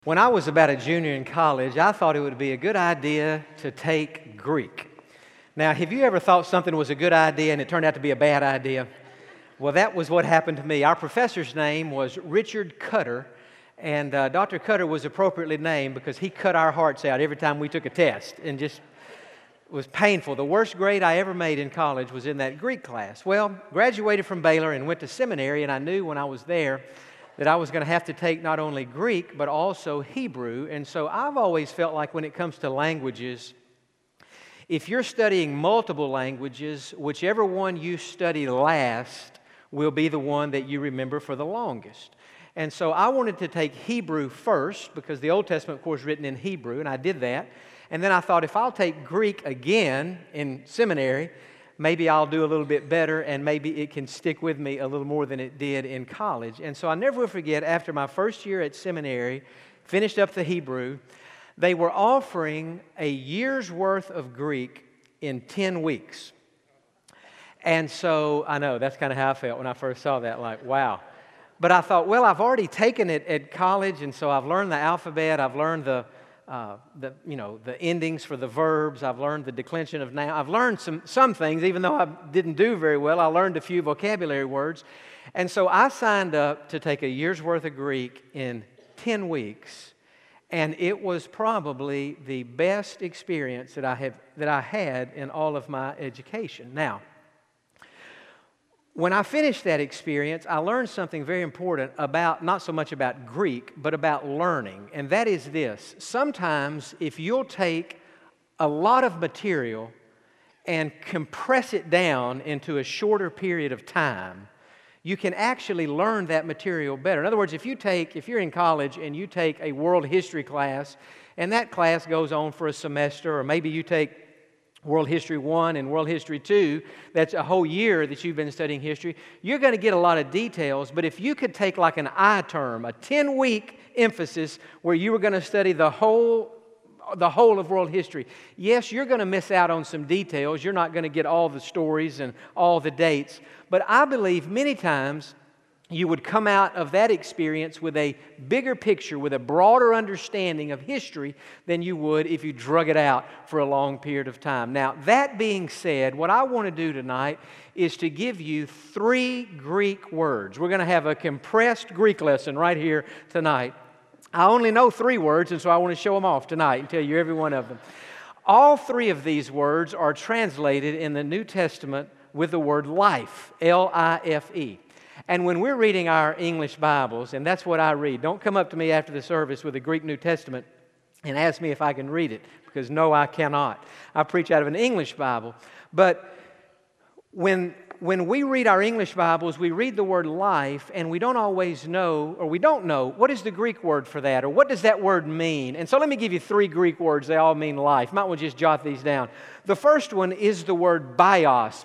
When I was about a junior in college, I thought it would be a good idea to take Greek. Now, have you ever thought something was a good idea and it turned out to be a bad idea? Well, that was what happened to me. Our professor's name was Richard Cutter, and Dr. Cutter was appropriately named because he cut our hearts out every time we took a test, and just was painful. The worst grade I ever made in college was in that Greek class. Well, graduated from Baylor and went to seminary, and I knew when I was there that I was going to have to take not only Greek, but also Hebrew. And so I've always felt like when it comes to languages, if you're studying multiple languages, whichever one you study last will be the one that you remember for the longest. And so I wanted to take Hebrew first, because the Old Testament, of course, is written in Hebrew, and I did that. And then I thought, if I'll take Greek again in seminary, maybe I'll do a little bit better, and maybe it can stick with me a little more than it did in college. And so I never will forget, after my first year at seminary, finished up the Hebrew, they were offering a year's worth of Greek in 10 weeks. And so, I know, that's kind of how I felt when I first saw that, like, wow. But I thought, well, I've already taken it at college, and so I've learned the alphabet, I've learned the endings for the verbs. I've learned the declension of noun. I've learned some things, even though I didn't do very well. I learned a few vocabulary words. And so I signed up to take a year's worth of Greek in 10 weeks. And it was probably the best experience that I had in all of my education. Now, when I finished that experience, I learned something very important about, not so much about Greek, but about learning. And that is this: sometimes if you'll take a lot of material and compress it down into a shorter period of time, you can actually learn that material better. In other words, if you're in college and you take a world history class, and that class goes on for a semester, or maybe you take World History 1 and World History 2, that's a whole year that you've been studying history, you're going to get a lot of details. But if you could take like an I term, a 10-week emphasis where you were going to study the whole of world history, yes, you're going to miss out on some details. You're not going to get all the stories and all the dates. But I believe many times you would come out of that experience with a bigger picture, with a broader understanding of history than you would if you drug it out for a long period of time. Now, that being said, what I want to do tonight is to give you 3 Greek words. We're going to have a compressed Greek lesson right here tonight. I only know 3 words, and so I want to show them off tonight and tell you every one of them. All 3 of these words are translated in the New Testament with the word life, L-I-F-E. And when we're reading our English Bibles, and that's what I read, don't come up to me after the service with a Greek New Testament and ask me if I can read it, because no, I cannot. I preach out of an English Bible. But when we read our English Bibles, we read the word life, and we don't always know, or we don't know, what is the Greek word for that, or what does that word mean? And so let me give you 3 Greek words. They all mean life. You might want to just jot these down. The first one is the word bios,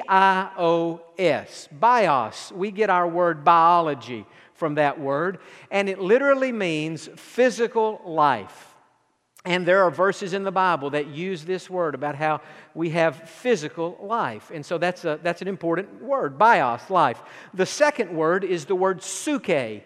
B-I-O-S. Bios. We get our word biology from that word, and it literally means physical life. And there are verses in the Bible that use this word about how we have physical life. And so that's an important word, bios, life. The second word is the word psuche,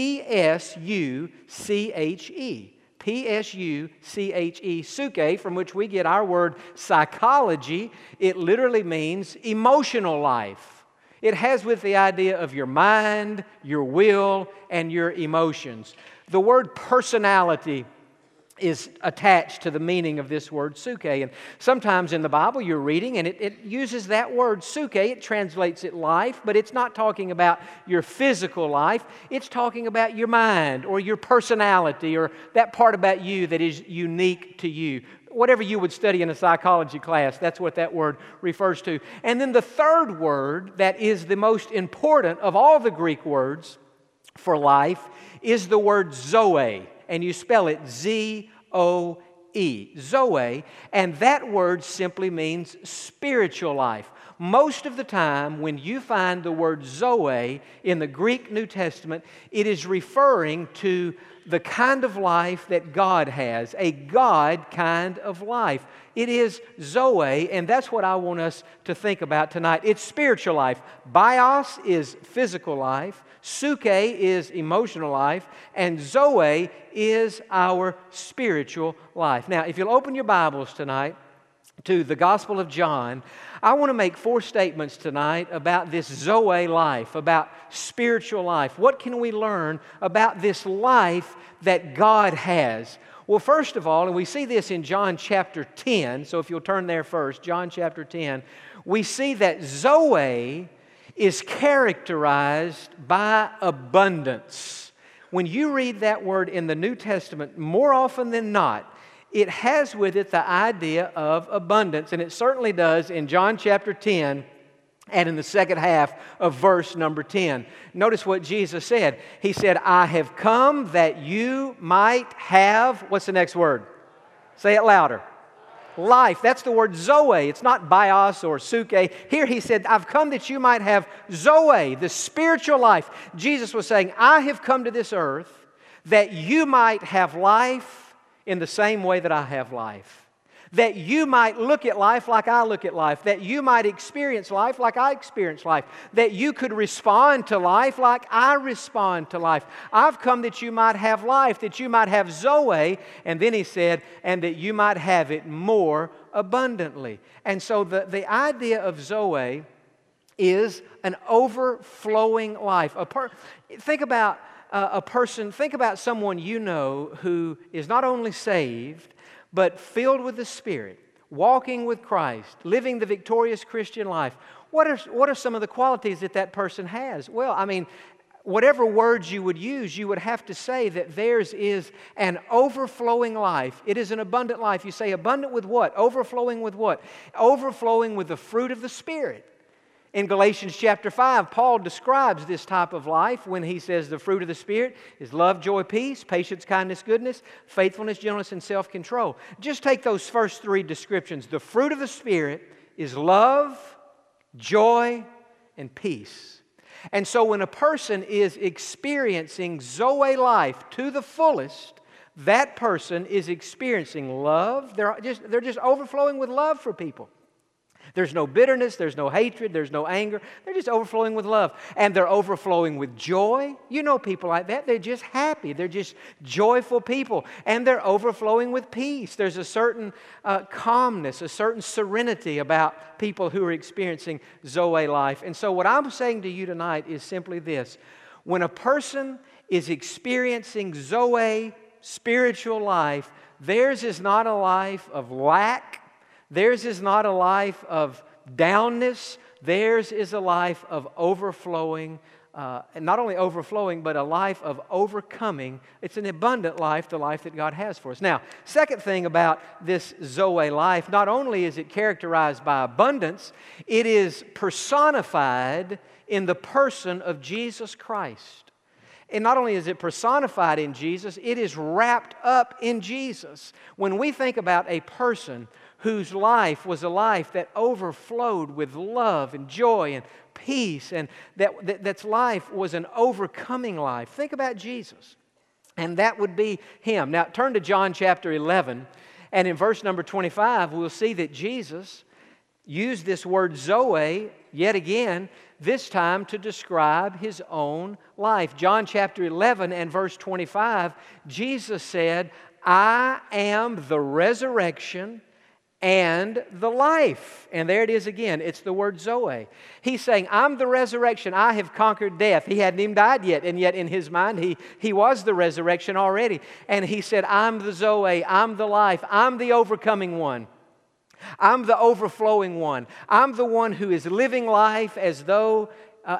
P-S-U-C-H-E. P-S-U-C-H-E, psuche, from which we get our word psychology. It literally means emotional life. It has with the idea of your mind, your will, and your emotions. The word personality is attached to the meaning of this word psuche. And sometimes in the Bible you're reading and it uses that word psuche. It translates it life, but it's not talking about your physical life. It's talking about your mind or your personality or that part about you that is unique to you. Whatever you would study in a psychology class, that's what that word refers to. And then the third word that is the most important of all the Greek words for life is the word zoe. And you spell it Z-O-E, Zoe, and that word simply means spiritual life. Most of the time, when you find the word Zoe in the Greek New Testament, it is referring to the kind of life that God has, a God kind of life. It is Zoe, and that's what I want us to think about tonight. It's spiritual life. Bios is physical life. Suke is emotional life. And Zoe is our spiritual life. Now, if you'll open your Bibles tonight to the Gospel of John, I want to make 4 statements tonight about this Zoe life, about spiritual life. What can we learn about this life that God has? Well, first of all, and we see this in John chapter 10, so if you'll turn there first, John chapter 10, we see that Zoe is characterized by abundance. When you read that word in the New Testament, more often than not, it has with it the idea of abundance, and it certainly does in John chapter 10 and in the second half of verse number 10. Notice what Jesus said. He said, I have come that you might have, what's the next word? Say it louder. Life. That's the word Zoe. It's not bios or suke. Here he said, I've come that you might have Zoe, the spiritual life. Jesus was saying, I have come to this earth that you might have life in the same way that I have life. That you might look at life like I look at life. That you might experience life like I experience life. That you could respond to life like I respond to life. I've come that you might have life, that you might have Zoe, and then he said, and that you might have it more abundantly. And so the idea of Zoe is an overflowing life. Think about a person, think about someone you know who is not only saved, but filled with the Spirit, walking with Christ, living the victorious Christian life. What are some of the qualities that that person has? Well, I mean, whatever words you would use, you would have to say that theirs is an overflowing life. It is an abundant life. You say abundant with what? Overflowing with what? Overflowing with the fruit of the Spirit. In Galatians chapter 5, Paul describes this type of life when he says the fruit of the Spirit is love, joy, peace, patience, kindness, goodness, faithfulness, gentleness, and self-control. Just take those first 3 descriptions. The fruit of the Spirit is love, joy, and peace. And so when a person is experiencing Zoe life to the fullest, that person is experiencing love. They're just overflowing with love for people. There's no bitterness, there's no hatred, there's no anger. They're just overflowing with love. And they're overflowing with joy. You know people like that. They're just happy. They're just joyful people. And they're overflowing with peace. There's a certain calmness, a certain serenity about people who are experiencing Zoe life. And so what I'm saying to you tonight is simply this. When a person is experiencing Zoe spiritual life, theirs is not a life of lack. Theirs is not a life of downness. Theirs is a life of overflowing, and not only overflowing, but a life of overcoming. It's an abundant life, the life that God has for us. Now, second thing about this Zoe life, not only is it characterized by abundance, it is personified in the person of Jesus Christ. And not only is it personified in Jesus, it is wrapped up in Jesus. When we think about a person whose life was a life that overflowed with love and joy and peace, and that's life was an overcoming life. Think about Jesus, and that would be Him. Now, turn to John chapter 11, and in verse number 25, we'll see that Jesus used this word Zoe yet again, this time to describe His own life. John chapter 11 and verse 25, Jesus said, I am the resurrection and the life. And there it is again. It's the word Zoe. He's saying, I'm the resurrection. I have conquered death. He hadn't even died yet. And yet in his mind, he was the resurrection already. And he said, I'm the Zoe. I'm the life. I'm the overcoming one. I'm the overflowing one. I'm the one who is living life as though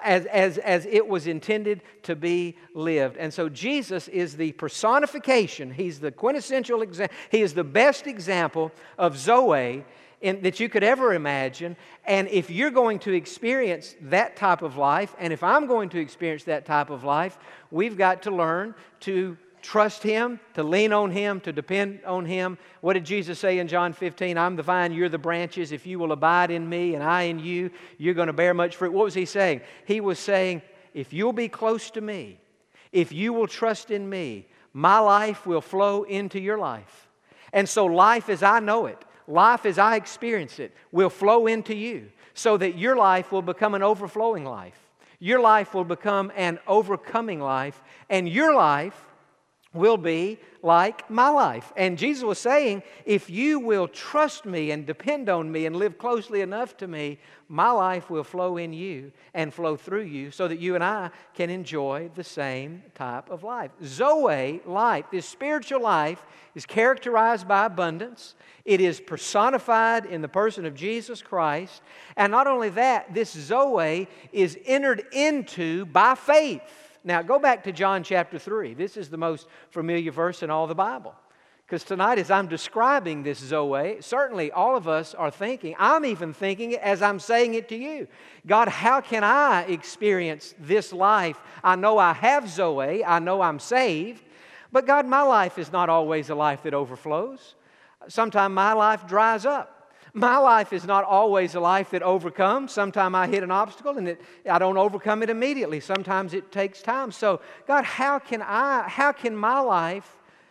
as it was intended to be lived. And so Jesus is the personification. He's the quintessential example. He is the best example of Zoe that you could ever imagine. And if you're going to experience that type of life, and if I'm going to experience that type of life, we've got to learn to trust Him, to lean on Him, to depend on Him. What did Jesus say in John 15? I'm the vine, you're the branches. If you will abide in me and I in you, you're going to bear much fruit. What was He saying? He was saying, if you'll be close to me, if you will trust in me, my life will flow into your life. And so life as I know it, life as I experience it, will flow into you so that your life will become an overflowing life. Your life will become an overcoming life, and your life will be like my life. And Jesus was saying, if you will trust me and depend on me and live closely enough to me, my life will flow in you and flow through you so that you and I can enjoy the same type of life. Zoe life, this spiritual life, is characterized by abundance. It is personified in the person of Jesus Christ. And not only that, this Zoe is entered into by faith. Now, go back to John chapter 3. This is the most familiar verse in all the Bible. Because tonight, as I'm describing this Zoe, certainly all of us are thinking, I'm even thinking it as I'm saying it to you. God, how can I experience this life? I know I have Zoe. I know I'm saved. But God, my life is not always a life that overflows. Sometimes my life dries up. My life is not always a life that overcomes. Sometimes I hit an obstacle and I don't overcome it immediately. Sometimes it takes time. So, God, how can I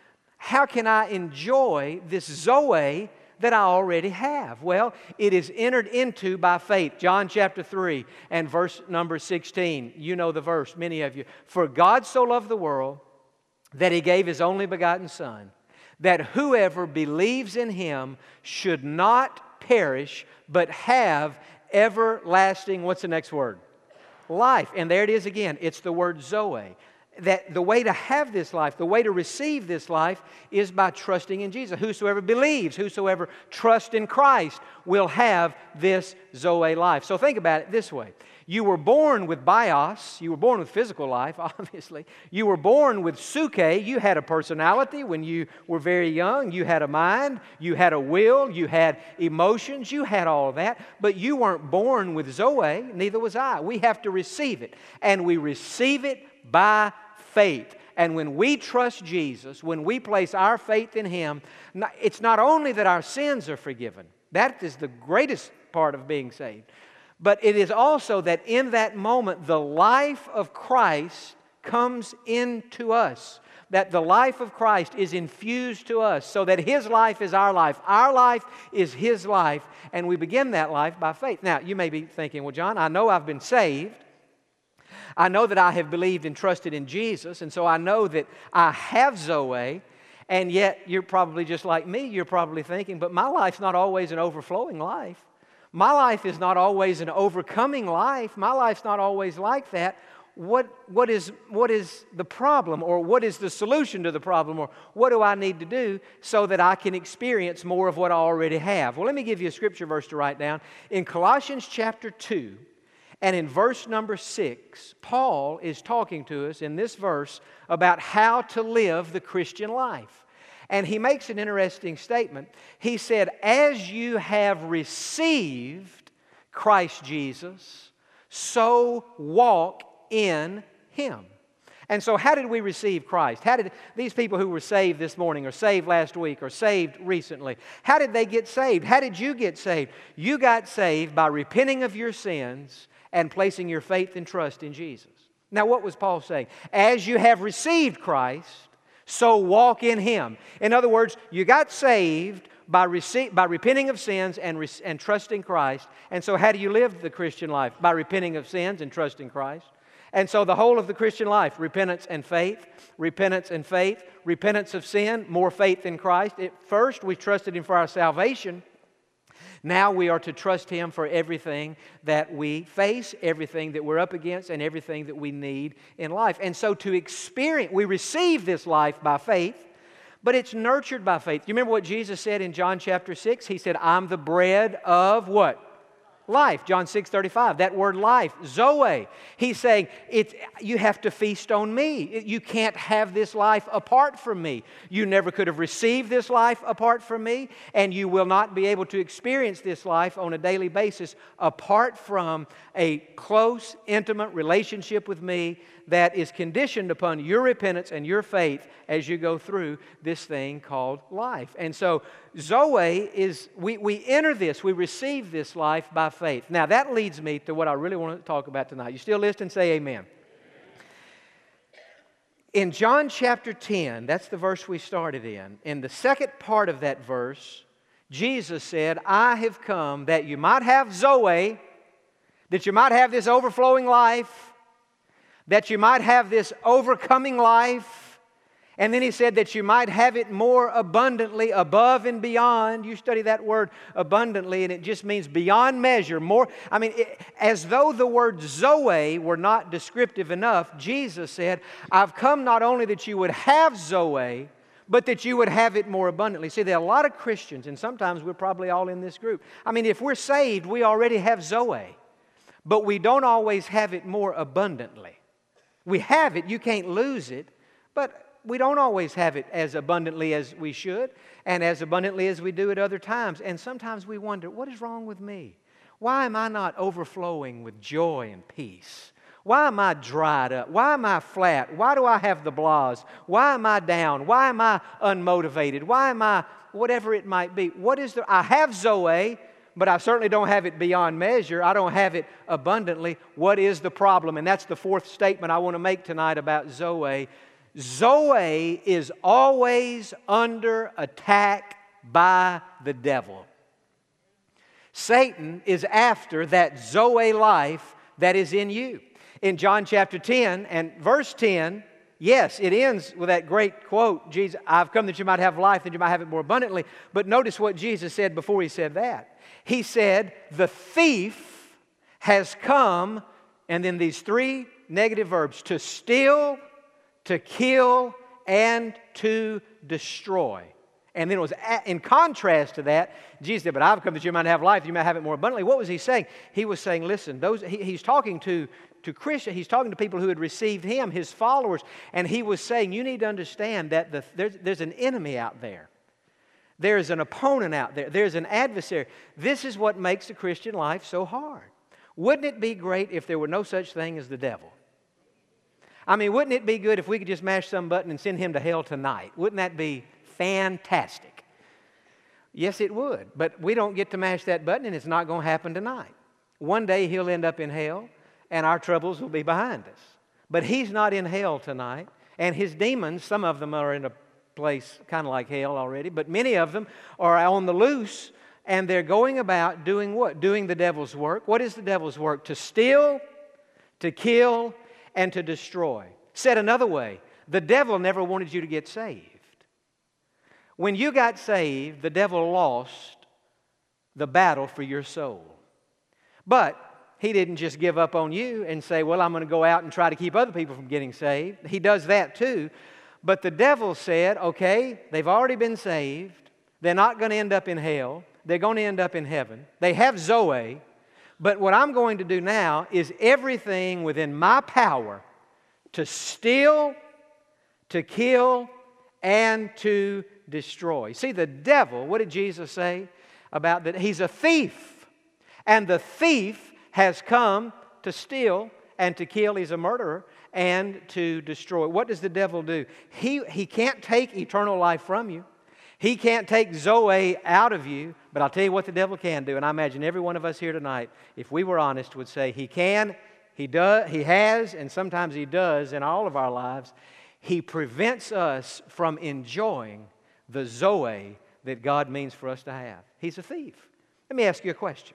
enjoy this Zoe that I already have? Well, it is entered into by faith. John chapter 3 and verse number 16. You know the verse, many of you. For God so loved the world that He gave His only begotten Son, that whoever believes in Him should not perish, but have everlasting, what's the next word? Life. And there it is again. It's the word Zoe. That the way to have this life, the way to receive this life is by trusting in Jesus. Whosoever believes, whosoever trusts in Christ will have this Zoe life. So think about it this way. You were born with bios. You were born with physical life, obviously. You were born with suke. You had a personality when you were very young. You had a mind. You had a will. You had emotions. You had all of that. But you weren't born with Zoe. Neither was I. We have to receive it. And we receive it by faith. And when we trust Jesus, when we place our faith in Him, it's not only that our sins are forgiven. That is the greatest part of being saved. But it is also that in that moment, the life of Christ comes into us. That the life of Christ is infused to us so that His life is our life. Our life is His life, and we begin that life by faith. Now, you may be thinking, well, John, I know I've been saved. I know that I have believed and trusted in Jesus, and so I know that I have Zoe, and yet you're probably just like me. You're probably thinking, but my life's not always an overflowing life. My life is not always an overcoming life. My life's not always like that. What is the problem, or what is the solution to the problem, or what do I need to do so that I can experience more of what I already have? Well, let me give you a scripture verse to write down. In Colossians chapter 2 and in verse number 6, Paul is talking to us in this verse about how to live the Christian life. And he makes an interesting statement. He said, as you have received Christ Jesus, so walk in Him. And so how did we receive Christ? How did these people who were saved this morning, or saved last week, or saved recently, how did they get saved? How did you get saved? You got saved by repenting of your sins and placing your faith and trust in Jesus. Now, what was Paul saying? As you have received Christ, so walk in Him. In other words, you got saved by repenting of sins and trusting Christ. And so how do you live the Christian life? By repenting of sins and trusting Christ. And so the whole of the Christian life, repentance and faith, repentance and faith, repentance of sin, more faith in Christ. At first, we trusted Him for our salvation. Now we are to trust Him for everything that we face, everything that we're up against, and everything that we need in life. And so to experience, we receive this life by faith, but it's nurtured by faith. You remember what Jesus said in John chapter 6? He said, I'm the bread of what? Life. John 6:35. That word life, Zoe. He's saying, you have to feast on me. You can't have this life apart from me. You never could have received this life apart from me, and you will not be able to experience this life on a daily basis apart from a close, intimate relationship with me that is conditioned upon your repentance and your faith as you go through this thing called life. And so Zoe is, we enter this, we receive this life by faith. Now that leads me to what I really want to talk about tonight. You still listening? Say amen. In John chapter 10, that's the verse we started in the second part of that verse, Jesus said, I have come that you might have Zoe, that you might have this overflowing life, that you might have this overcoming life, and then He said that you might have it more abundantly, above and beyond. You study that word abundantly, and it just means beyond measure, more. I mean, as though the word Zoe were not descriptive enough, Jesus said, I've come not only that you would have Zoe, but that you would have it more abundantly. See, there are a lot of Christians, and sometimes we're probably all in this group. I mean, if we're saved, we already have Zoe, but we don't always have it more abundantly. We have it, you can't lose it, but we don't always have it as abundantly as we should and as abundantly as we do at other times. And sometimes we wonder, what is wrong with me? Why am I not overflowing with joy and peace? Why am I dried up? Why am I flat? Why do I have the blahs? Why am I down? Why am I unmotivated? Why am I, whatever it might be? I have Zoe, but I certainly don't have it beyond measure. I don't have it abundantly. What is the problem? And that's the fourth statement I want to make tonight about Zoe. Zoe is always under attack by the devil. Satan is after that Zoe life that is in you. In John chapter 10 and verse 10, yes, it ends with that great quote, Jesus, I've come that you might have life, that you might have it more abundantly. But notice what Jesus said before He said that. He said, the thief has come, and then these three negative verbs, to steal, to kill, and to destroy. And then it was in contrast to that, Jesus said, but I've come that you might have life, you might have it more abundantly. What was He saying? He was saying, listen, He's talking to Christians, He's talking to people who had received Him, His followers, and He was saying, you need to understand that there's an enemy out there. There's an opponent out there. There's an adversary. This is what makes the Christian life so hard. Wouldn't it be great if there were no such thing as the devil? I mean, wouldn't it be good if we could just mash some button and send him to hell tonight? Wouldn't that be fantastic? Yes, it would. But we don't get to mash that button, and it's not going to happen tonight. One day he'll end up in hell, and our troubles will be behind us. But he's not in hell tonight, and his demons, some of them are in a place kind of like hell already, but many of them are on the loose, and they're going about doing what? Doing the devil's work. What is the devil's work? To steal, to kill, and to destroy. Said another way, the devil never wanted you to get saved. When you got saved, the devil lost the battle for your soul. But he didn't just give up on you and say, well, I'm going to go out and try to keep other people from getting saved. He does that too. But the devil said, okay, they've already been saved. They're not going to end up in hell. They're going to end up in heaven. They have Zoe. But what I'm going to do now is everything within my power to steal, to kill, and to destroy. See, the devil, what did Jesus say about that? He's a thief. And the thief has come to steal and to kill. He's a murderer and to destroy. What does the devil do? He can't take eternal life from you. He can't take Zoe out of you, but I'll tell you what the devil can do. And I imagine every one of us here tonight, if we were honest, would say he can, he does, he has, and sometimes he does in all of our lives. He prevents us from enjoying the Zoe that God means for us to have. He's a thief. Let me ask you a question.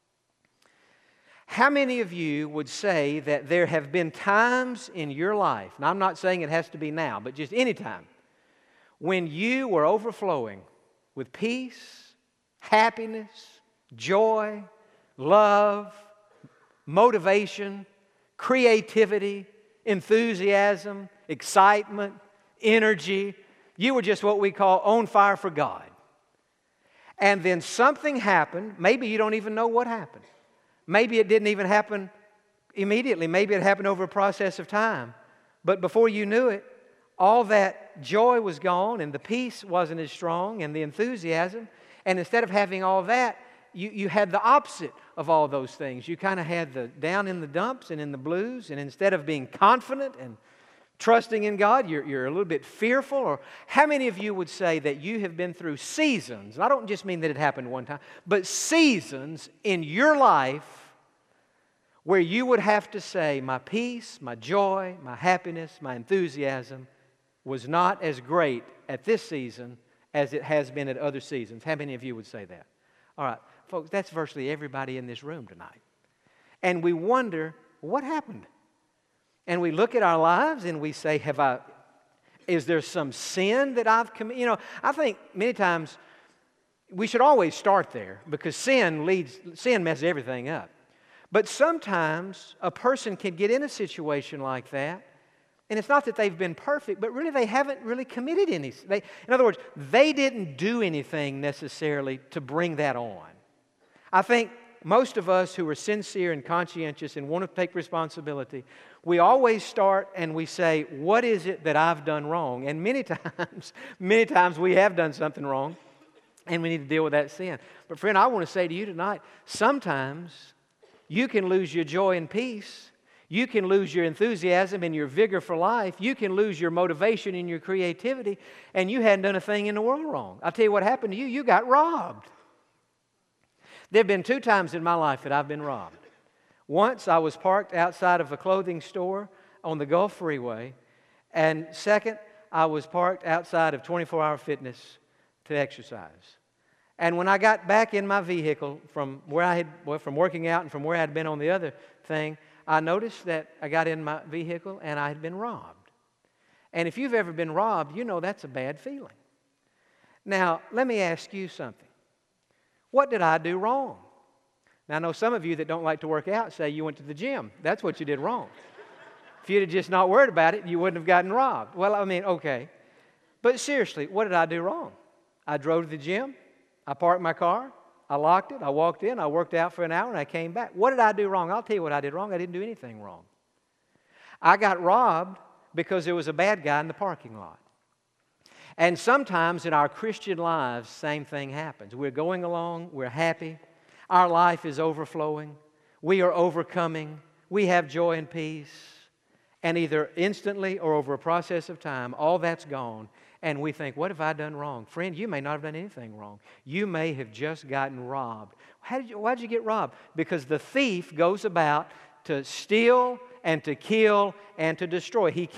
How many of you would say that there have been times in your life, and I'm not saying it has to be now, but just any time, when you were overflowing with peace, happiness, joy, love, motivation, creativity, enthusiasm, excitement, energy. You were just what we call on fire for God. And then something happened. Maybe you don't even know what happened. Maybe it didn't even happen immediately. Maybe it happened over a process of time. But before you knew it, all that joy was gone, and the peace wasn't as strong, and the enthusiasm. And instead of having all that, you had the opposite of all those things. You kind of had the down in the dumps and in the blues, and instead of being confident and trusting in God, you're a little bit fearful. Or how many of you would say that you have been through seasons, and I don't just mean that it happened one time, but seasons in your life where you would have to say, my peace, my joy, my happiness, my enthusiasm was not as great at this season as it has been at other seasons? How many of you would say that? All right, folks, that's virtually everybody in this room tonight. And we wonder, what happened? And we look at our lives and we say, is there some sin that I've committed? You know, I think many times we should always start there because sin messes everything up. But sometimes a person can get in a situation like that, and it's not that they've been perfect, but really they haven't really committed any. In other words, they didn't do anything necessarily to bring that on. I think most of us who are sincere and conscientious and want to take responsibility, we always start and we say, what is it that I've done wrong? And many times we have done something wrong, and we need to deal with that sin. But friend, I want to say to you tonight, sometimes you can lose your joy and peace. You can lose your enthusiasm and your vigor for life. You can lose your motivation and your creativity, and you hadn't done a thing in the world wrong. I'll tell you what happened to you. You got robbed. There have been 2 times in my life that I've been robbed. Once I was parked outside of a clothing store on the Gulf Freeway, and second, I was parked outside of 24 Hour Fitness to exercise. And when I got back in my vehicle from working out and from where I had been on the other thing, I noticed that I got in my vehicle and I had been robbed. And if you've ever been robbed, you know that's a bad feeling. Now, let me ask you something. What did I do wrong? Now, I know some of you that don't like to work out say you went to the gym. That's what you did wrong. If you'd have just not worried about it, you wouldn't have gotten robbed. Well, I mean, okay. But seriously, what did I do wrong? I drove to the gym. I parked my car, I locked it, I walked in, I worked out for an hour, and I came back. What did I do wrong? I'll tell you what I did wrong. I didn't do anything wrong. I got robbed because there was a bad guy in the parking lot. And sometimes in our Christian lives, same thing happens. We're going along, we're happy, our life is overflowing, we are overcoming, we have joy and peace, and either instantly or over a process of time, all that's gone. And we think, what have I done wrong? Friend, you may not have done anything wrong. You may have just gotten robbed. Why did you get robbed? Because the thief goes about to steal and to kill and to destroy. He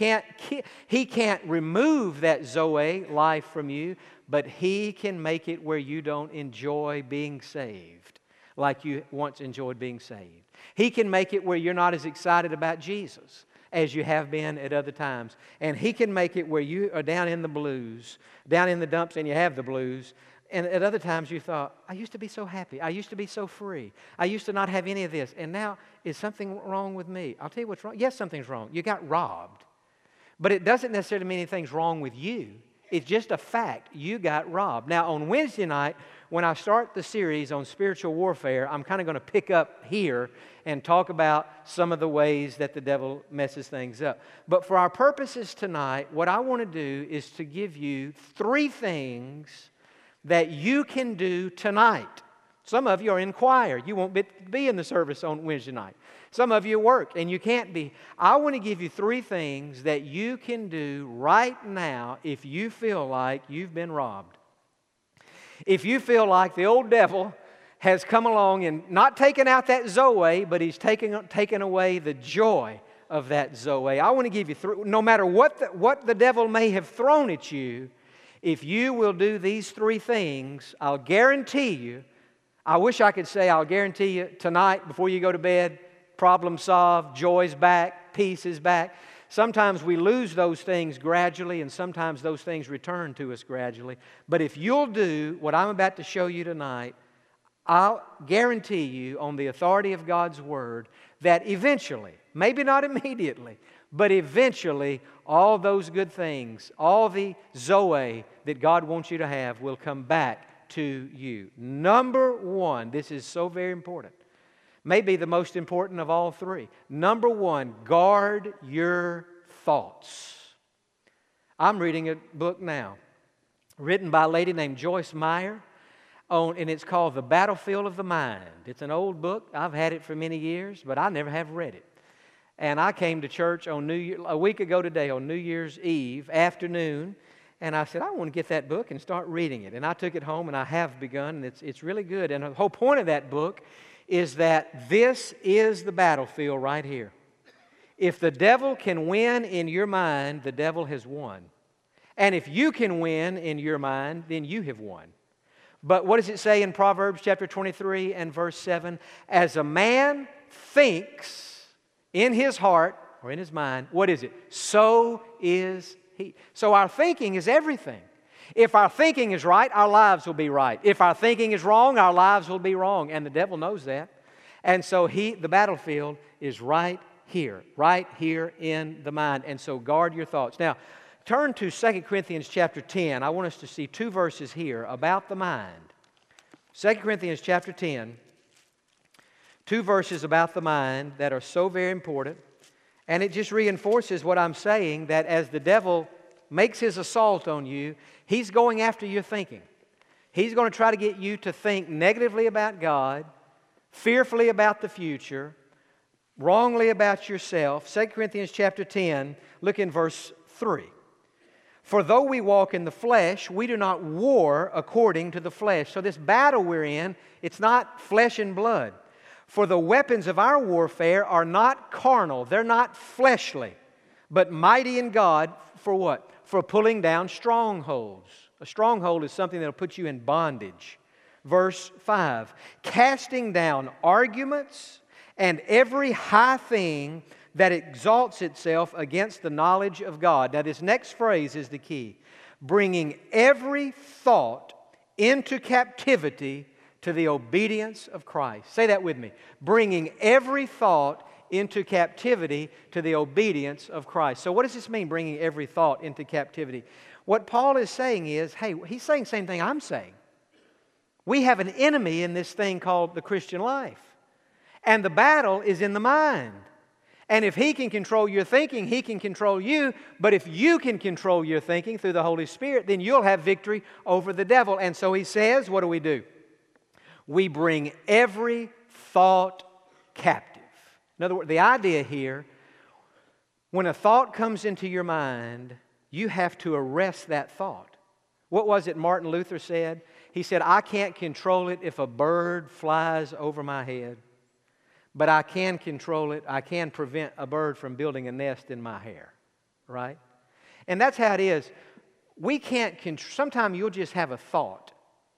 can't remove that Zoe life from you, but he can make it where you don't enjoy being saved like you once enjoyed being saved. He can make it where you're not as excited about Jesus as you have been at other times. And he can make it where you are down in the blues, down in the dumps, and you have the blues. And at other times you thought, I used to be so happy. I used to be so free. I used to not have any of this. And now, is something wrong with me? I'll tell you what's wrong. Yes, something's wrong. You got robbed. But it doesn't necessarily mean anything's wrong with you. It's just a fact. You got robbed. Now, on Wednesday night, when I start the series on spiritual warfare, I'm kind of going to pick up here and talk about some of the ways that the devil messes things up. But for our purposes tonight, what I want to do is to give you 3 things that you can do tonight. Some of you are in choir. You won't be in the service on Wednesday night. Some of you work and you can't be. I want to give you 3 things that you can do right now if you feel like you've been robbed. If you feel like the old devil has come along and not taken out that Zoe, but he's taken away the joy of that Zoe. I want to give you 3, no matter what the devil may have thrown at you, if you will do these 3 things, I'll guarantee you, I wish I could say I'll guarantee you tonight before you go to bed, problem solved, joy's back, peace is back. Sometimes we lose those things gradually, and sometimes those things return to us gradually. But if you'll do what I'm about to show you tonight, I'll guarantee you on the authority of God's Word that eventually, maybe not immediately, but eventually all those good things, all the Zoe that God wants you to have will come back to you. Number 1, this is so very important. Maybe the most important of all 3. Number 1, guard your thoughts. I'm reading a book now, written by a lady named Joyce Meyer, and it's called The Battlefield of the Mind. It's an old book. I've had it for many years, but I never have read it. And I came to church on a week ago today, on New Year's Eve afternoon, and I said, I want to get that book and start reading it. And I took it home, and I have begun, and it's really good. And the whole point of that book is that this is the battlefield right here. If the devil can win in your mind, the devil has won. And if you can win in your mind, then you have won. But what does it say in Proverbs chapter 23 and verse 7? As a man thinks in his heart or in his mind, what is it? So is he. So our thinking is everything. If our thinking is right, our lives will be right. If our thinking is wrong, our lives will be wrong. And the devil knows that. And so the battlefield is right here in the mind. And so guard your thoughts. Now, turn to 2 Corinthians chapter 10. I want us to see two verses here about the mind. 2 Corinthians chapter 10, two verses about the mind that are so very important. And it just reinforces what I'm saying, that as the devil makes his assault on you, he's going after your thinking. He's going to try to get you to think negatively about God, fearfully about the future, wrongly about yourself. 2 Corinthians chapter 10, look in verse 3. For though we walk in the flesh, we do not war according to the flesh. So this battle we're in, it's not flesh and blood. For the weapons of our warfare are not carnal, they're not fleshly, but mighty in God for what? For pulling down strongholds. A stronghold is something that will put you in bondage. Verse 5, casting down arguments and every high thing that exalts itself against the knowledge of God. Now this next phrase is the key. Bringing every thought into captivity to the obedience of Christ. Say that with me. Bringing every thought into captivity to the obedience of Christ. So what does this mean, bringing every thought into captivity? What Paul is saying is, hey, he's saying the same thing I'm saying. We have an enemy in this thing called the Christian life. And the battle is in the mind. And if he can control your thinking, he can control you. But if you can control your thinking through the Holy Spirit, then you'll have victory over the devil. And so he says, what do? We bring every thought captive. In other words, the idea here, when a thought comes into your mind, you have to arrest that thought. What was it Martin Luther said? He said, I can't control it if a bird flies over my head. But I can control it. I can prevent a bird from building a nest in my hair. Right? And that's how it is. We can't sometimes you'll just have a thought.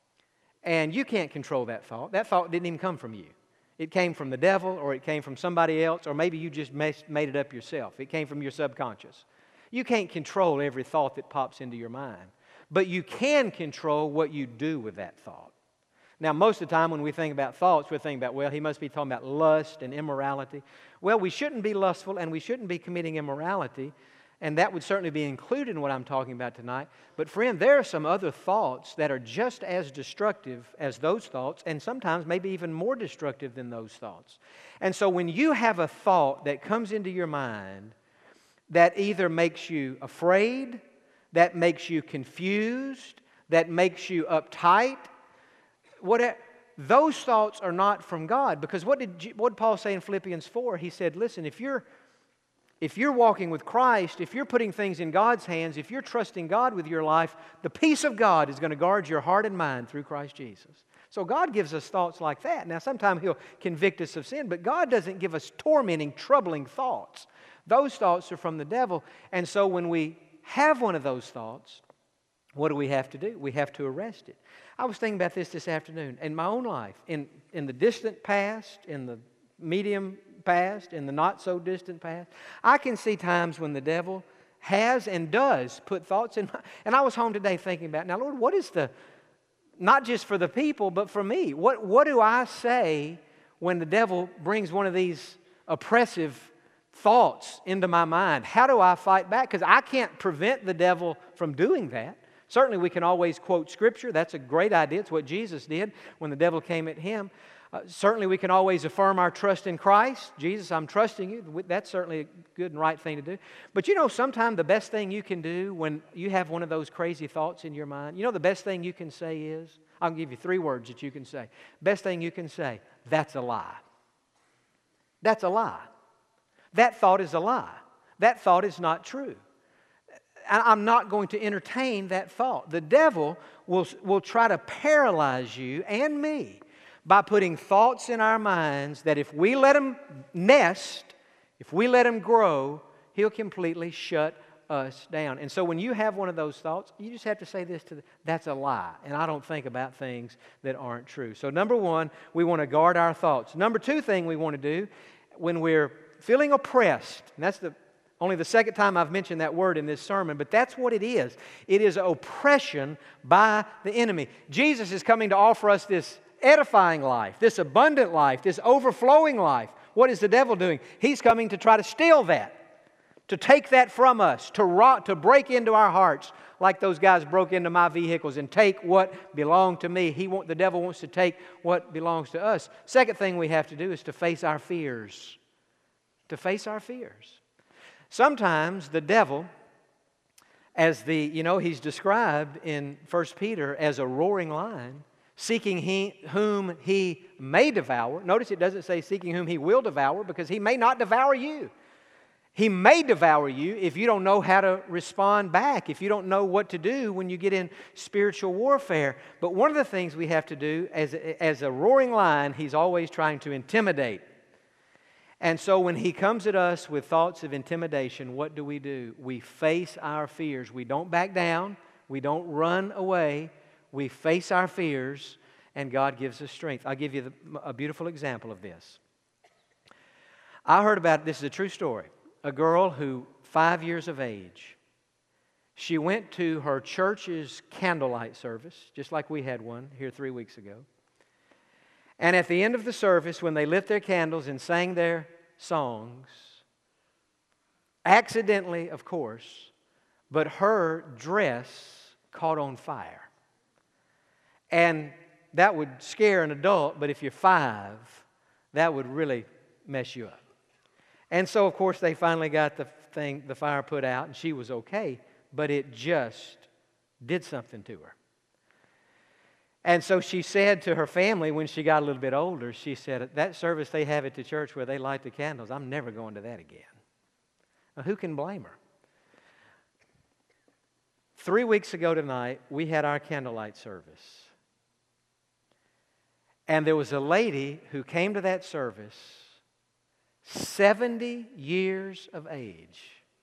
And you can't control that thought. That thought didn't even come from you. It came from the devil, or it came from somebody else, or maybe you just made it up yourself. It came from your subconscious. You can't control every thought that pops into your mind. But you can control what you do with that thought. Now, most of the time when we think about thoughts, we're thinking about, well, he must be talking about lust and immorality. Well, we shouldn't be lustful and we shouldn't be committing immorality, and that would certainly be included in what I'm talking about tonight. But friend, there are some other thoughts that are just as destructive as those thoughts, and sometimes maybe even more destructive than those thoughts. And so when you have a thought that comes into your mind that either makes you afraid, that makes you confused, that makes you uptight, those thoughts are not from God. Because what did Paul say in Philippians 4? He said, listen, if you're walking with Christ, if you're putting things in God's hands, if you're trusting God with your life, the peace of God is going to guard your heart and mind through Christ Jesus. So God gives us thoughts like that. Now, sometimes He'll convict us of sin, but God doesn't give us tormenting, troubling thoughts. Those thoughts are from the devil. And so when we have one of those thoughts, what do? We have to arrest it. I was thinking about this afternoon. In my own life, in the distant past, in the medium past, in the not so distant past, I can see times when the devil has and does put thoughts in my... And I was home today thinking about, now Lord, what is not just for the people, but for me, what do I say when the devil brings one of these oppressive thoughts into my mind? How do I fight back? Because I can't prevent the devil from doing that. Certainly we can always quote Scripture. That's a great idea. It's what Jesus did when the devil came at Him. Certainly we can always affirm our trust in Christ. Jesus, I'm trusting you. That's certainly a good and right thing to do. But you know, sometimes the best thing you can do when you have one of those crazy thoughts in your mind, you know the best thing you can say is, I'll give you 3 words that you can say. Best thing you can say, that's a lie. That's a lie. That thought is a lie. That thought is not true. I'm not going to entertain that thought. The devil will try to paralyze you and me by putting thoughts in our minds that if we let them nest, if we let them grow, he'll completely shut us down. And so when you have one of those thoughts, you just have to say this that's a lie. And I don't think about things that aren't true. So number one, we want to guard our thoughts. Number two thing we want to do when we're feeling oppressed, and that's only the second time I've mentioned that word in this sermon, but that's what it is. It is oppression by the enemy. Jesus is coming to offer us this edifying life, this abundant life, this overflowing life. What is the devil doing? He's coming to try to steal that, to take that from us, to break into our hearts like those guys broke into my vehicles and take what belonged to me. The devil wants to take what belongs to us. Second thing we have to do is to face our fears. To face our fears. Sometimes the devil, as he's described in 1 Peter as a roaring lion, seeking whom he may devour. Notice it doesn't say seeking whom he will devour, because he may not devour you. He may devour you if you don't know how to respond back, if you don't know what to do when you get in spiritual warfare. But one of the things we have to do, as a roaring lion, he's always trying to intimidate. And so when he comes at us with thoughts of intimidation, what do? We face our fears. We don't back down. We don't run away. We face our fears, and God gives us strength. I'll give you a beautiful example of this. I heard about, this is a true story, a girl who, 5 years of age, she went to her church's candlelight service, just like we had one here 3 weeks ago. And at the end of the service, when they lit their candles and sang their songs, accidentally, of course, but her dress caught on fire. And that would scare an adult, but if you're 5, that would really mess you up. And so, of course, they finally got the fire put out, and she was okay, but it just did something to her. And so she said to her family when she got a little bit older, she said, that service they have at the church where they light the candles, I'm never going to that again. Now, who can blame her? 3 weeks ago tonight, we had our candlelight service. And there was a lady who came to that service, 70 years of age,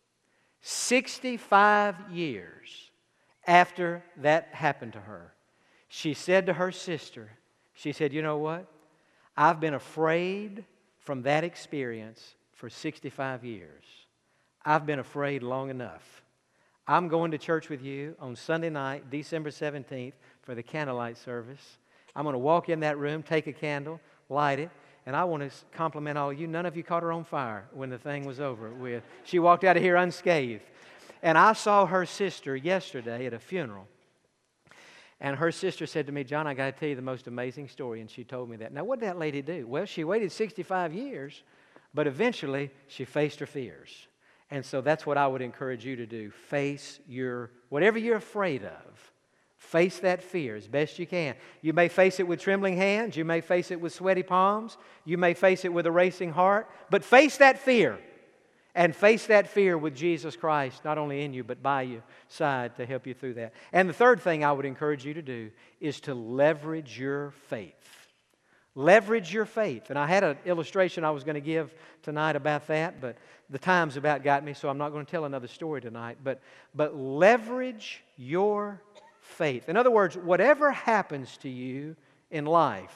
65 years after that happened to her. She said to her sister, she said, you know what? I've been afraid from that experience for 65 years. I've been afraid long enough. I'm going to church with you on Sunday night, December 17th, for the candlelight service. I'm going to walk in that room, take a candle, light it, and I want to compliment all of you. None of you caught her on fire when the thing was over with. She walked out of here unscathed. And I saw her sister yesterday at a funeral. And her sister said to me, John, I got to tell you the most amazing story. And she told me that. Now, what did that lady do? Well, she waited 65 years, but eventually she faced her fears. And so that's what I would encourage you to do. Face whatever you're afraid of, face that fear as best you can. You may face it with trembling hands. You may face it with sweaty palms. You may face it with a racing heart. But face that fear. And face that fear with Jesus Christ, not only in you, but by your side to help you through that. And the third thing I would encourage you to do is to leverage your faith. Leverage your faith. And I had an illustration I was going to give tonight about that, but the time's about got me, so I'm not going to tell another story tonight. But leverage your faith. In other words, whatever happens to you in life,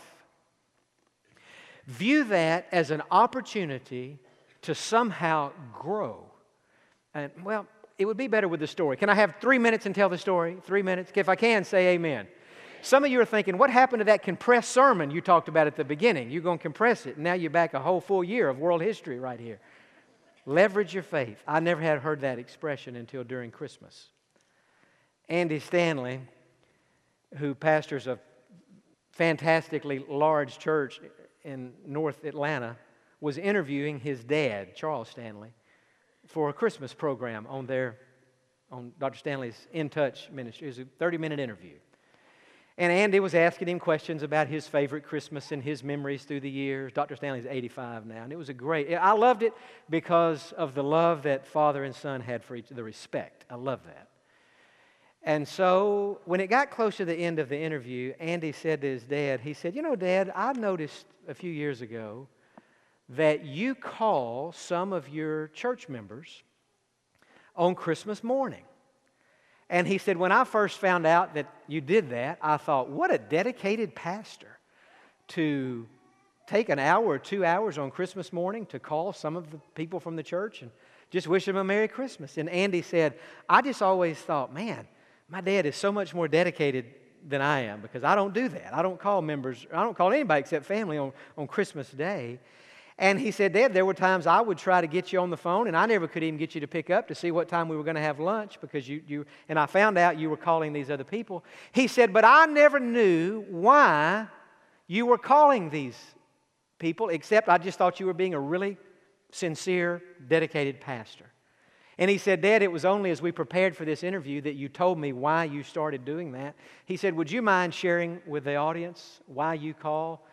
view that as an opportunity to somehow grow. And, well, it would be better with the story. Can I have 3 minutes and tell the story? 3 minutes? If I can, say amen. Some of you are thinking, what happened to that compressed sermon you talked about at the beginning? You're going to compress it, and now you're back a whole full year of world history right here. Leverage your faith. I never had heard that expression until during Christmas. Andy Stanley, who pastors a fantastically large church in North Atlanta, was interviewing his dad, Charles Stanley, for a Christmas program on Dr. Stanley's In Touch ministry. It was a 30-minute interview. And Andy was asking him questions about his favorite Christmas and his memories through the years. Dr. Stanley's 85 now, and it was I loved it because of the love that father and son had for each other, the respect. I love that. And so when it got close to the end of the interview, Andy said to his dad, he said, you know, Dad, I noticed a few years ago that you call some of your church members on Christmas morning. And he said, when I first found out that you did that, I thought, what a dedicated pastor to take an hour or 2 hours on Christmas morning to call some of the people from the church and just wish them a Merry Christmas. And Andy said, I just always thought, man, my dad is so much more dedicated than I am because I don't do that. I don't call members, I don't call anybody except family on Christmas Day. And he said, Dad, there were times I would try to get you on the phone, and I never could even get you to pick up to see what time we were going to have lunch because and I found out you were calling these other people. He said, but I never knew why you were calling these people, except I just thought you were being a really sincere, dedicated pastor. And he said, Dad, it was only as we prepared for this interview that you told me why you started doing that. He said, would you mind sharing with the audience why you call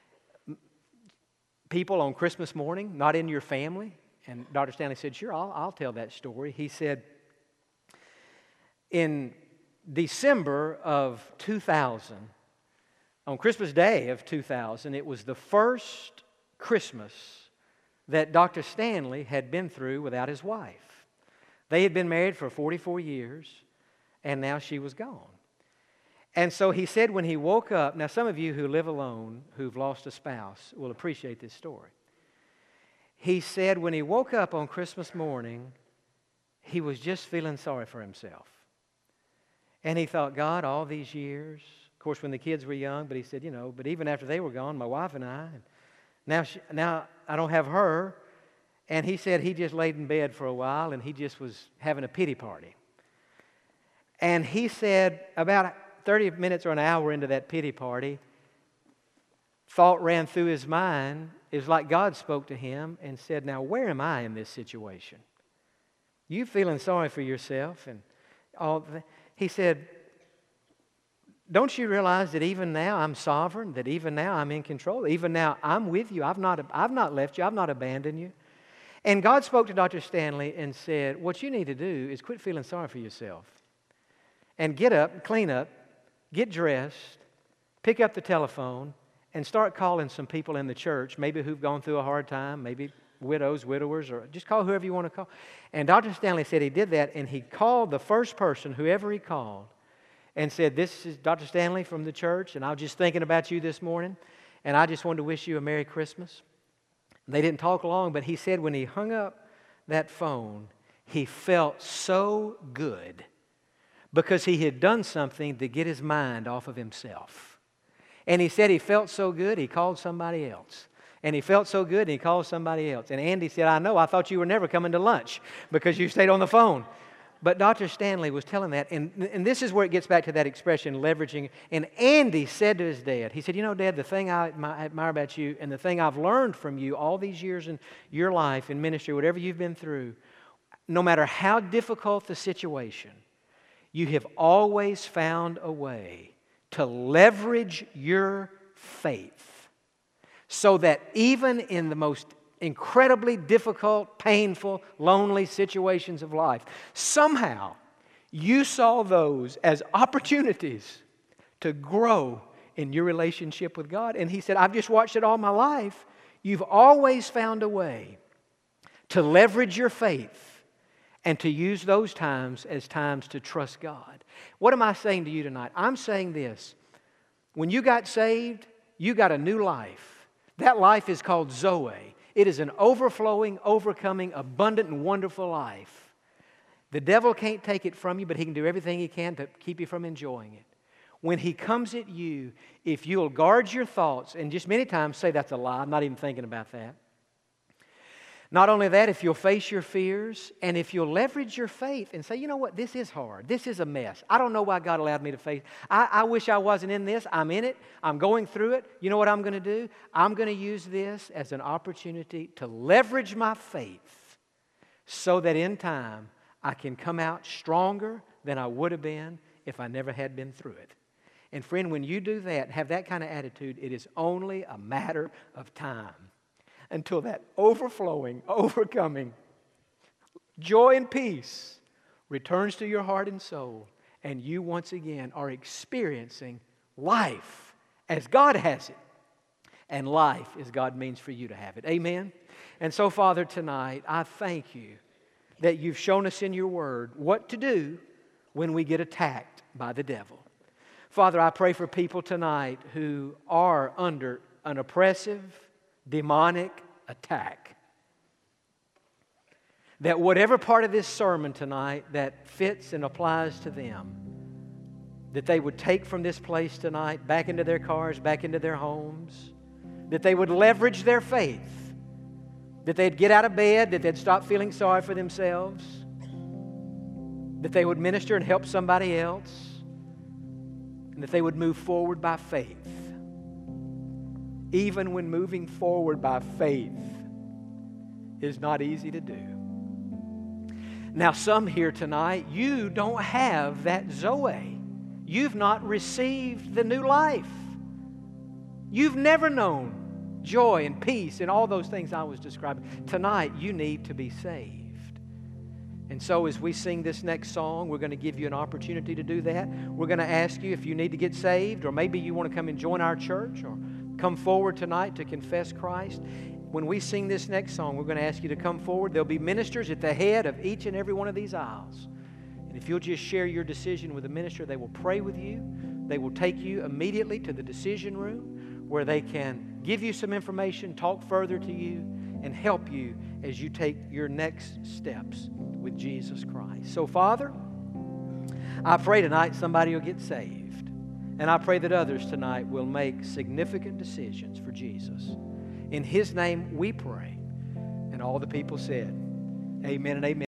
people on Christmas morning, not in your family? And Dr. Stanley said, sure, I'll tell that story. He said, in December of 2000, on Christmas Day of 2000, it was the first Christmas that Dr. Stanley had been through without his wife. They had been married for 44 years, and now she was gone. And so he said when he woke up, now some of you who live alone, who've lost a spouse, will appreciate this story. He said when he woke up on Christmas morning, he was just feeling sorry for himself. And he thought, God, all these years, of course when the kids were young, but he said, but even after they were gone, my wife and I, now I don't have her. And he said he just laid in bed for a while and he just was having a pity party. And he said about 30 minutes or an hour into that pity party, thought ran through his mind. It was like God spoke to him and said, now where am I in this situation? You feeling sorry for yourself and all. He said, don't you realize that even now I'm sovereign, that even now I'm in control, even now I'm with you, I've not left you, I've not abandoned you. And God spoke to Dr. Stanley and said, what you need to do is quit feeling sorry for yourself and get up, clean up, get dressed, pick up the telephone, and start calling some people in the church, maybe who've gone through a hard time, maybe widows, widowers, or just call whoever you want to call. And Dr. Stanley said he did that, and he called the first person, whoever he called, and said, this is Dr. Stanley from the church, and I was just thinking about you this morning, and I just wanted to wish you a Merry Christmas. They didn't talk long, but he said when he hung up that phone, he felt so good because he had done something to get his mind off of himself. And he said he felt so good, he called somebody else. And he felt so good, and he called somebody else. And Andy said, I know, I thought you were never coming to lunch because you stayed on the phone. But Dr. Stanley was telling that, and this is where it gets back to that expression, leveraging. And Andy said to his dad, he said, Dad, the thing I admire about you and the thing I've learned from you all these years in your life, in ministry, whatever you've been through, no matter how difficult the situation, you have always found a way to leverage your faith so that even in the most incredibly difficult, painful, lonely situations of life, somehow you saw those as opportunities to grow in your relationship with God. And he said, I've just watched it all my life. You've always found a way to leverage your faith and to use those times as times to trust God. What am I saying to you tonight? I'm saying this. When you got saved, you got a new life. That life is called Zoe. It is an overflowing, overcoming, abundant, and wonderful life. The devil can't take it from you, but he can do everything he can to keep you from enjoying it. When he comes at you, if you'll guard your thoughts, and just many times say that's a lie, I'm not even thinking about that. Not only that, if you'll face your fears, and if you'll leverage your faith and say, you know what, this is hard. This is a mess. I don't know why God allowed me to face. I wish I wasn't in this. I'm in it. I'm going through it. You know what I'm going to do? I'm going to use this as an opportunity to leverage my faith so that in time I can come out stronger than I would have been if I never had been through it. And friend, when you do that, have that kind of attitude, it is only a matter of time until that overflowing, overcoming joy and peace returns to your heart and soul, and you once again are experiencing life as God has it, and life as God means for you to have it. Amen? And so, Father, tonight, I thank you that you've shown us in your word what to do when we get attacked by the devil. Father, I pray for people tonight who are under an oppressive, demonic attack. That whatever part of this sermon tonight that fits and applies to them, that they would take from this place tonight back into their cars, back into their homes, that they would leverage their faith, that they'd get out of bed, that they'd stop feeling sorry for themselves, that they would minister and help somebody else, and that they would move forward by faith. Even when moving forward by faith is not easy to do. Now, some here tonight, you don't have that Zoe. You've not received the new life. You've never known joy and peace and all those things I was describing. Tonight, you need to be saved. And so as we sing this next song, we're going to give you an opportunity to do that. We're going to ask you if you need to get saved, or maybe you want to come and join our church, or come forward tonight to confess Christ. When we sing this next song, we're going to ask you to come forward. There'll be ministers at the head of each and every one of these aisles. And if you'll just share your decision with the minister, they will pray with you. They will take you immediately to the decision room where they can give you some information, talk further to you, and help you as you take your next steps with Jesus Christ. So, Father, I pray tonight somebody will get saved. And I pray that others tonight will make significant decisions for Jesus. In His name we pray. And all the people said, amen and amen.